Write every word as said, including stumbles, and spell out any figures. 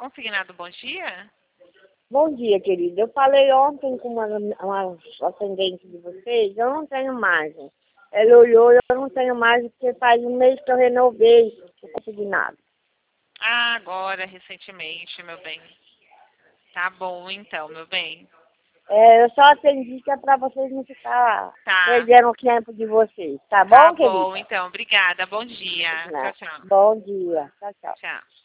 Consignado, bom dia? Bom dia, querida. Eu falei ontem com uma, uma atendente de vocês, eu não tenho margem. Ela olhou e eu não tenho margem porque faz um mês que eu renovei o consignado. Ah, agora, recentemente, meu bem. Tá bom, então, meu bem. É, eu só atendi que é pra vocês não ficar Tá. perdendo o tempo de vocês. Tá Tá bom, bom, querida? então. Obrigada. Bom dia. Né? Tchau, tchau. Bom dia. Tchau, tchau. Tchau.